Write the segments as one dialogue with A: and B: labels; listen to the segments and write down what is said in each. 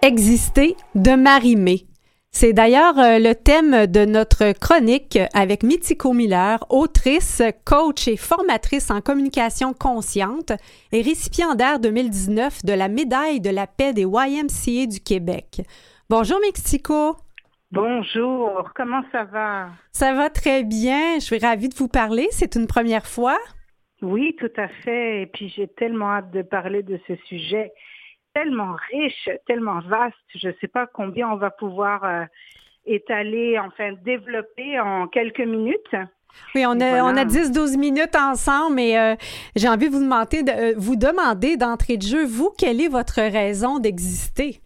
A: Exister de Marie-Mé. C'est d'ailleurs le thème de notre chronique avec Mithiko Miller, autrice, coach et formatrice en communication consciente et récipiendaire 2019 de la médaille de la paix des YMCA du Québec. Bonjour Mithiko.
B: Bonjour, comment ça va?
A: Ça va très bien, je suis ravie de vous parler, c'est une première fois.
B: Oui, tout à fait, et puis j'ai tellement hâte de parler de ce sujet, tellement riche, tellement vaste, je ne sais pas combien on va pouvoir étaler, enfin développer en quelques minutes.
A: Oui, on a 10-12 minutes ensemble, mais j'ai envie de vous demander d'entrée de jeu, vous, quelle est votre raison d'exister?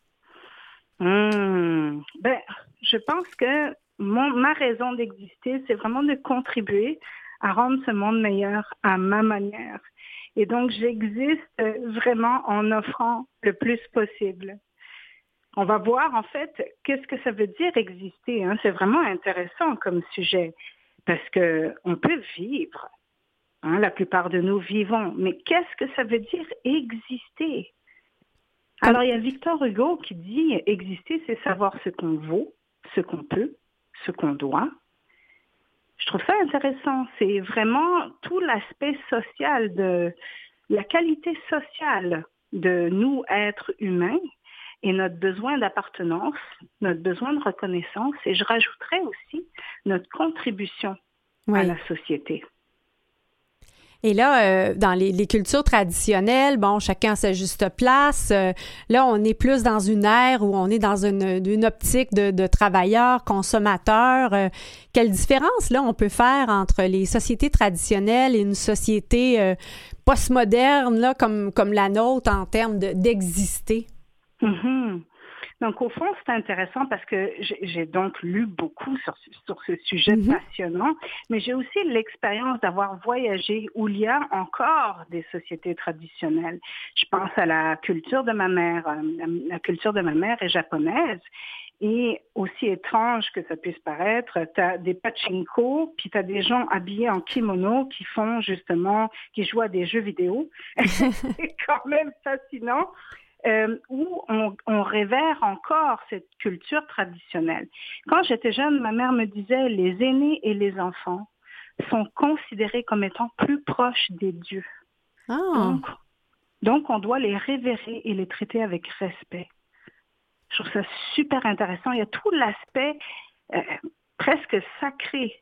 B: Ben, je pense que ma raison d'exister, c'est vraiment de contribuer à rendre ce monde meilleur à ma manière. Et donc, j'existe vraiment en offrant le plus possible. On va voir, en fait, qu'est-ce que ça veut dire exister. Hein? C'est vraiment intéressant comme sujet parce qu'on peut vivre. Hein? La plupart de nous vivons. Mais qu'est-ce que ça veut dire exister? Alors, il y a Victor Hugo qui dit « Exister, c'est savoir ce qu'on vaut, ce qu'on peut, ce qu'on doit ». Je trouve ça intéressant. C'est vraiment tout l'aspect social, de la qualité sociale de nous, êtres humains, et notre besoin d'appartenance, notre besoin de reconnaissance, et je rajouterais aussi notre contribution à la société.
A: Et là, dans les cultures traditionnelles, bon, chacun a sa juste place. Là, on est plus dans une ère où on est dans une optique de travailleurs, consommateurs. Quelle différence, là, on peut faire entre les sociétés traditionnelles et une société postmoderne, là, comme la nôtre, en termes d'exister?
B: Mm-hmm. Donc, au fond, c'est intéressant parce que j'ai donc lu beaucoup sur ce sujet passionnant, mais j'ai aussi l'expérience d'avoir voyagé où il y a encore des sociétés traditionnelles. Je pense à la culture de ma mère. La culture de ma mère est japonaise. Et aussi étrange que ça puisse paraître, tu as des pachinko, puis tu as des gens habillés en kimono qui font justement, qui jouent à des jeux vidéo. C'est quand même fascinant. Où on révère encore cette culture traditionnelle. Quand j'étais jeune, ma mère me disait les aînés et les enfants sont considérés comme étant plus proches des dieux.
A: Oh.
B: Donc, on doit les révérer et les traiter avec respect. Je trouve ça super intéressant. Il y a tout l'aspect presque sacré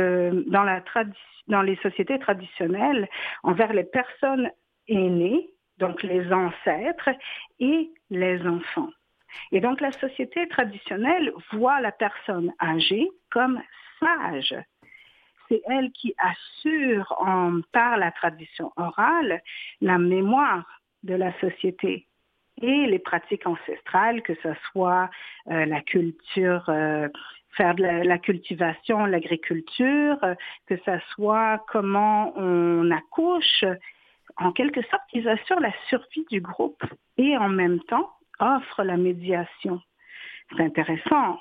B: dans les sociétés traditionnelles envers les personnes aînées, donc les ancêtres et les enfants. Et donc la société traditionnelle voit la personne âgée comme sage. C'est elle qui assure par la tradition orale la mémoire de la société et les pratiques ancestrales, que ce soit la culture, faire de la cultivation, l'agriculture, que ce soit comment on accouche. En quelque sorte, ils assurent la survie du groupe et en même temps offrent la médiation. C'est intéressant.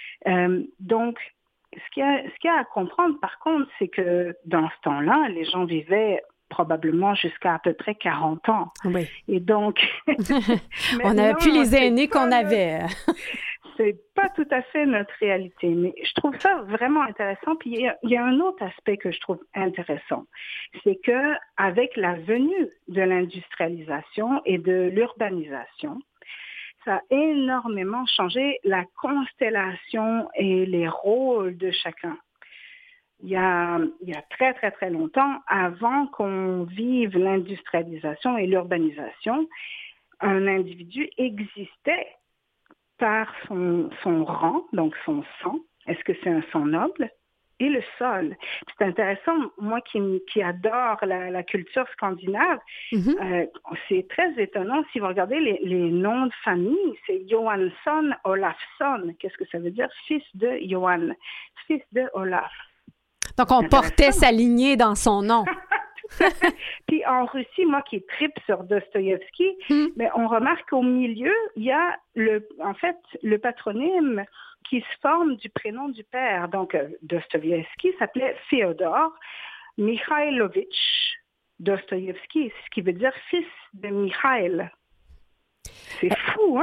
B: Donc, ce qu'il y a à comprendre, par contre, c'est que dans ce temps-là, les gens vivaient probablement jusqu'à à peu près 40 ans.
A: Oui.
B: Et donc...
A: on n'avait plus les aînés qu'on avait.
B: C'est pas tout à fait notre réalité, mais je trouve ça vraiment intéressant. Puis il y a un autre aspect que je trouve intéressant, c'est que avec la venue de l'industrialisation et de l'urbanisation, ça a énormément changé la constellation et les rôles de chacun. Il y a très, très, très longtemps, avant qu'on vive l'industrialisation et l'urbanisation, un individu existait par son rang, donc son sang, est-ce que c'est un sang noble, et le sol. C'est intéressant, moi qui adore la culture scandinave, c'est très étonnant si vous regardez les noms de famille, c'est Johansson, Olafsson. Qu'est-ce que ça veut dire? Fils de Johan, fils de Olaf.
A: Donc on portait sa lignée dans son nom.
B: Puis en Russie, moi qui tripe sur Dostoïevski, mais on remarque qu'au milieu, il y a le patronyme qui se forme du prénom du père. Donc Dostoïevski s'appelait Féodor Mikhailovitch Dostoïevski, ce qui veut dire fils de Mikhail. C'est fou, hein?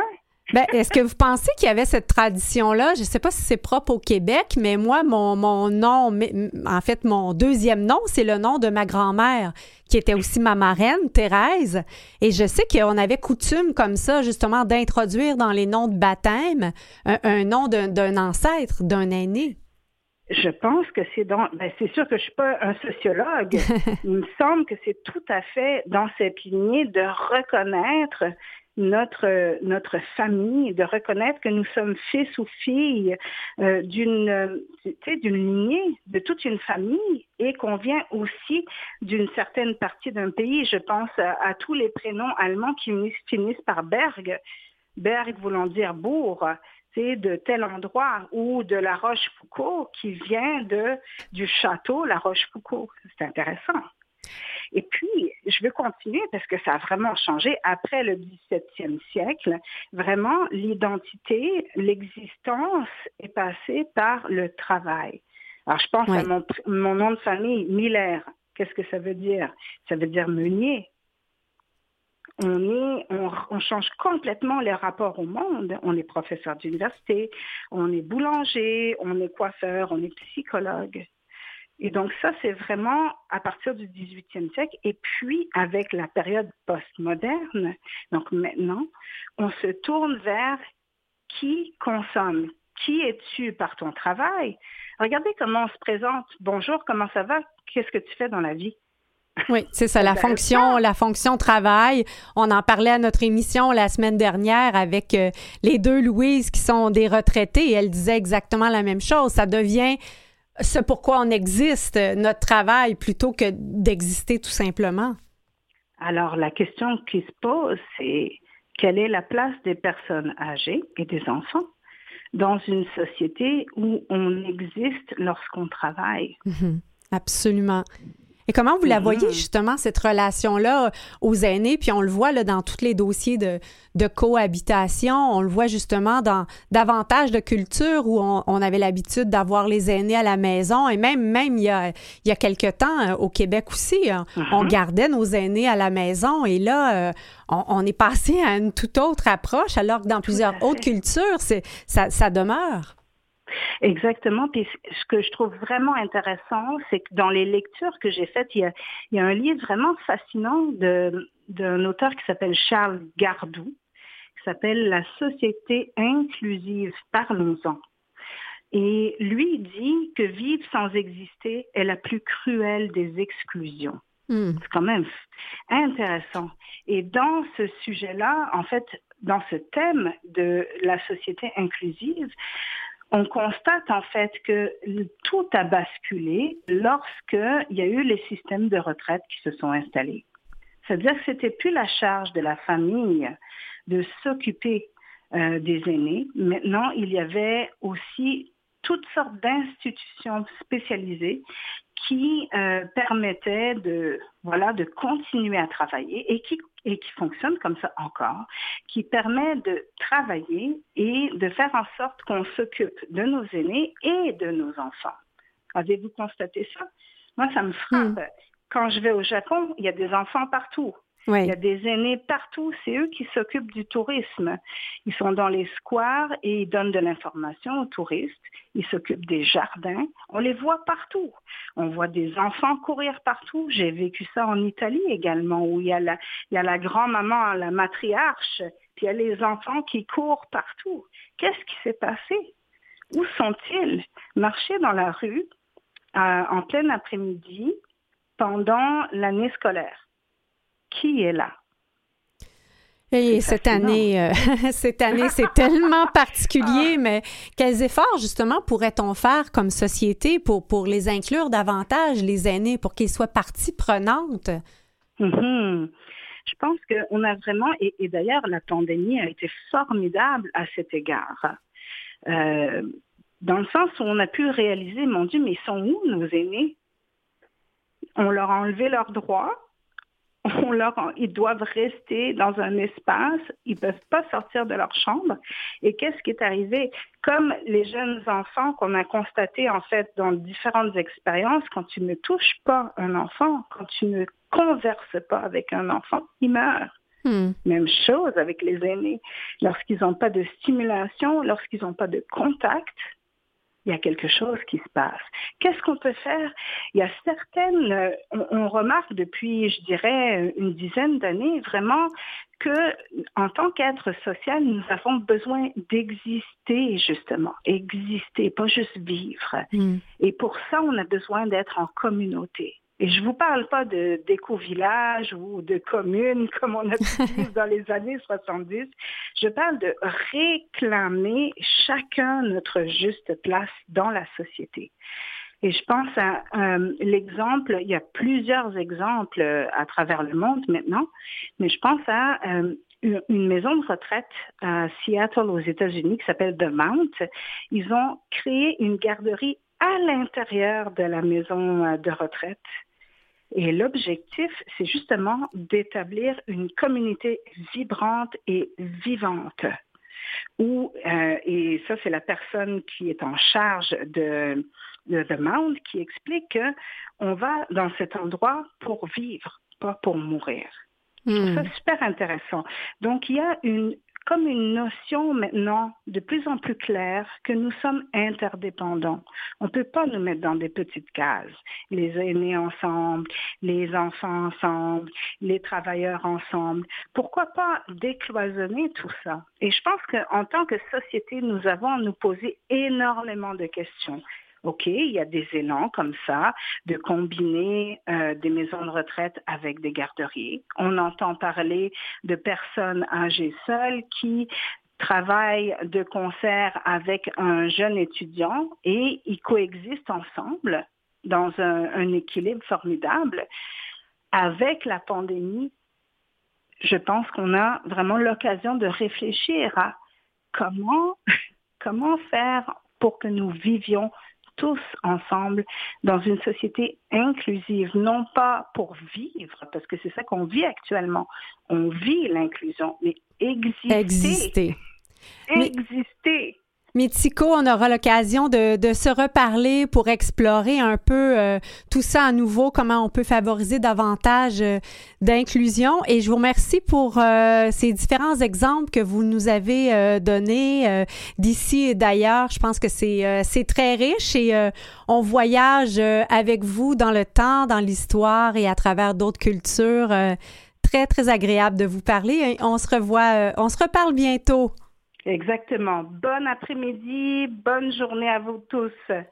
A: Ben, est-ce que vous pensez qu'il y avait cette tradition-là? Je ne sais pas si c'est propre au Québec, mais moi, mon nom, en fait, mon deuxième nom, c'est le nom de ma grand-mère, qui était aussi ma marraine, Thérèse. Et je sais qu'on avait coutume comme ça, justement, d'introduire dans les noms de baptême un nom d'un ancêtre, d'un aîné.
B: Je pense que c'est sûr que je suis pas un sociologue. Il me semble que c'est tout à fait dans cette lignée de reconnaître notre famille, de reconnaître que nous sommes fils ou filles d'une lignée, de toute une famille, et qu'on vient aussi d'une certaine partie d'un pays. Je pense à tous les prénoms allemands qui finissent par Berg. Berg voulant dire bourg, de tel endroit, ou de la Rochefoucauld qui vient du château La Rochefoucauld. C'est intéressant. Et puis, je veux continuer parce que ça a vraiment changé après le 17e siècle. Vraiment, l'identité, l'existence est passée par le travail. Alors, je pense à mon nom de famille, Miller. Qu'est-ce que ça veut dire? Ça veut dire meunier. On change complètement les rapports au monde. On est professeur d'université, on est boulanger, on est coiffeur, on est psychologue. Et donc ça, c'est vraiment à partir du 18e siècle. Et puis, avec la période postmoderne, donc maintenant, on se tourne vers qui consomme. Qui es-tu par ton travail? Regardez comment on se présente. Bonjour, comment ça va? Qu'est-ce que tu fais dans la vie?
A: Oui, c'est ça, la fonction travail. On en parlait à notre émission la semaine dernière avec les deux Louises qui sont des retraitées et elles disaient exactement la même chose. Ça devient ce pourquoi on existe, notre travail, plutôt que d'exister tout simplement.
B: Alors, la question qui se pose, c'est quelle est la place des personnes âgées et des enfants dans une société où on existe lorsqu'on travaille?
A: Absolument. Et comment vous la voyez, justement, cette relation-là aux aînés? Puis on le voit là, dans tous les dossiers de cohabitation. On le voit justement dans davantage de cultures où on avait l'habitude d'avoir les aînés à la maison. Et même il y a quelque temps, au Québec aussi, on gardait nos aînés à la maison. Et là, on est passé à une toute autre approche, alors que dans plusieurs autres cultures, ça demeure.
B: Exactement. Puis ce que je trouve vraiment intéressant, c'est que dans les lectures que j'ai faites, il y a un livre vraiment fascinant d'un auteur qui s'appelle Charles Gardou, qui s'appelle La société inclusive, parlons-en. Et lui dit que vivre sans exister est la plus cruelle des exclusions. C'est quand même intéressant. Et dans ce sujet-là, en fait, dans ce thème de la société inclusive, on constate en fait que tout a basculé lorsqu'il y a eu les systèmes de retraite qui se sont installés. C'est-à-dire que c'était plus la charge de la famille de s'occuper des aînés. Maintenant, il y avait aussi toutes sortes d'institutions spécialisées qui permettaient de continuer à travailler et qui fonctionnent comme ça encore, qui permet de travailler et de faire en sorte qu'on s'occupe de nos aînés et de nos enfants. Avez-vous constaté ça? Moi, ça me frappe. Quand je vais au Japon, il y a des enfants partout. Oui. Il y a des aînés partout. C'est eux qui s'occupent du tourisme. Ils sont dans les squares et ils donnent de l'information aux touristes. Ils s'occupent des jardins. On les voit partout. On voit des enfants courir partout. J'ai vécu ça en Italie également, où il y a la grand-maman, la matriarche, puis il y a les enfants qui courent partout. Qu'est-ce qui s'est passé? Où sont-ils? Marcher dans la rue en plein après-midi pendant l'année scolaire. Qui est là?
A: Et cette année, c'est tellement particulier, mais quels efforts, justement, pourrait-on faire comme société pour les inclure davantage, les aînés, pour qu'ils soient partie prenante?
B: Je pense qu'on a vraiment, et d'ailleurs, la pandémie a été formidable à cet égard. Dans le sens où on a pu réaliser, mon Dieu, mais ils sont où nos aînés? On leur a enlevé leurs droits. Ils doivent rester dans un espace, ils ne peuvent pas sortir de leur chambre. Et qu'est-ce qui est arrivé? Comme les jeunes enfants qu'on a constaté en fait dans différentes expériences, quand tu ne touches pas un enfant, quand tu ne converses pas avec un enfant, il meurt. Même chose avec les aînés. Lorsqu'ils n'ont pas de stimulation, lorsqu'ils n'ont pas de contact, il y a quelque chose qui se passe. Qu'est-ce qu'on peut faire? Il y a certaines, on remarque depuis, je dirais, une dizaine d'années, vraiment que en tant qu'être social, nous avons besoin d'exister, justement. Exister, pas juste vivre. Et pour ça, on a besoin d'être en communauté. Et je vous parle pas d'éco-village ou de communes comme on a pu vivre dans les années 70. Je parle de réclamer chacun notre juste place dans la société. Et je pense à l'exemple, il y a plusieurs exemples à travers le monde maintenant, mais je pense à une maison de retraite à Seattle aux États-Unis qui s'appelle The Mount. Ils ont créé une garderie à l'intérieur de la maison de retraite. Et l'objectif, c'est justement d'établir une communauté vibrante et vivante. Et ça, c'est la personne qui est en charge de The Mount qui explique qu'on va dans cet endroit pour vivre, pas pour mourir. Je trouve ça super intéressant. Donc, il y a comme une notion maintenant de plus en plus claire que nous sommes interdépendants. On ne peut pas nous mettre dans des petites cases. Les aînés ensemble, les enfants ensemble, les travailleurs ensemble. Pourquoi pas décloisonner tout ça? Et je pense qu'en tant que société, nous avons à nous poser énormément de questions. OK, il y a des élans comme ça de combiner des maisons de retraite avec des garderies. On entend parler de personnes âgées seules qui travaillent de concert avec un jeune étudiant et ils coexistent ensemble dans un équilibre formidable. Avec la pandémie, je pense qu'on a vraiment l'occasion de réfléchir à comment faire pour que nous vivions tous ensemble dans une société inclusive, non pas pour vivre, parce que c'est ça qu'on vit actuellement. On vit l'inclusion, mais exister. Exister.
A: Mitsiko, on aura l'occasion de se reparler pour explorer un peu tout ça à nouveau, comment on peut favoriser davantage d'inclusion. Et je vous remercie pour ces différents exemples que vous nous avez donnés d'ici et d'ailleurs. Je pense que c'est très riche et on voyage avec vous dans le temps, dans l'histoire et à travers d'autres cultures. Très, très agréable de vous parler. On se reparle bientôt.
B: Exactement. Bon après-midi, bonne journée à vous tous.